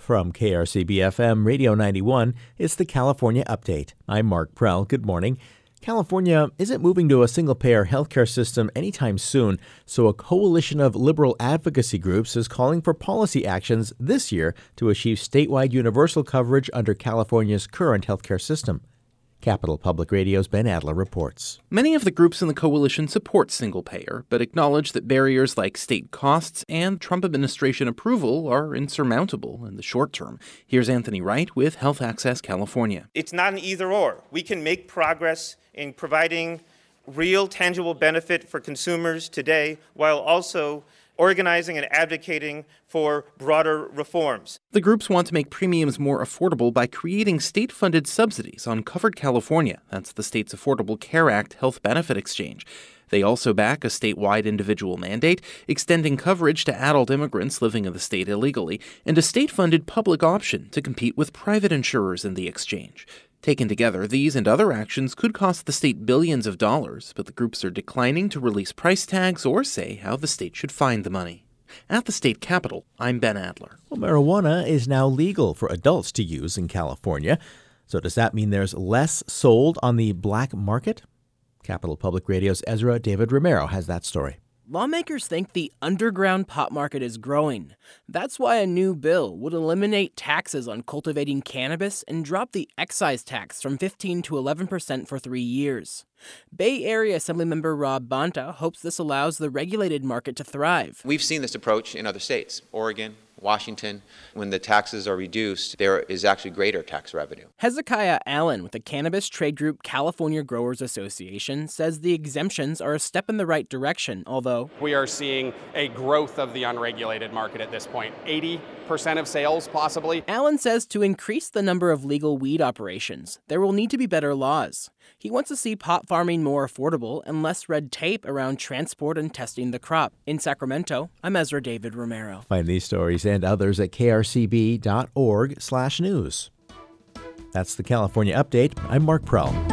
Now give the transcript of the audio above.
From KRCB-FM Radio 91, it's the California Update. I'm Mark Prell. Good morning. California isn't moving to a single-payer healthcare system anytime soon, so a coalition of liberal advocacy groups is calling for policy actions this year to achieve statewide universal coverage under California's current healthcare system. Capital Public Radio's Ben Adler reports. Many of the groups in the coalition support single-payer, but acknowledge that barriers like state costs and Trump administration approval are insurmountable in the short term. Here's Anthony Wright with Health Access California. It's not an either-or. We can make progress in providing real, tangible benefit for consumers today while also organizing and advocating for broader reforms. The groups want to make premiums more affordable by creating state-funded subsidies on Covered California. That's the state's Affordable Care Act health benefit exchange. They also back a statewide individual mandate, extending coverage to adult immigrants living in the state illegally, and a state-funded public option to compete with private insurers in the exchange. Taken together, these and other actions could cost the state billions of dollars, but the groups are declining to release price tags or say how the state should find the money. At the state capitol, I'm Ben Adler. Well, marijuana is now legal for adults to use in California. So does that mean there's less sold on the black market? Capital Public Radio's Ezra David Romero has that story. Lawmakers think the underground pot market is growing. That's why a new bill would eliminate taxes on cultivating cannabis and drop the excise tax from 15 to 11% for 3 years. Bay Area Assemblymember Rob Bonta hopes this allows the regulated market to thrive. We've seen this approach in other states, Oregon, Washington. When the taxes are reduced, there is actually greater tax revenue. Hezekiah Allen with the cannabis trade group California Growers Association says the exemptions are a step in the right direction, although we are seeing a growth of the unregulated market at this point, 80% of sales possibly. Allen says to increase the number of legal weed operations, there will need to be better laws. He wants to see pot farming more affordable and less red tape around transport and testing the crop. In Sacramento, I'm Ezra David Romero. Find these stories and others at krcb.org/news. That's the California Update. I'm Mark Prell.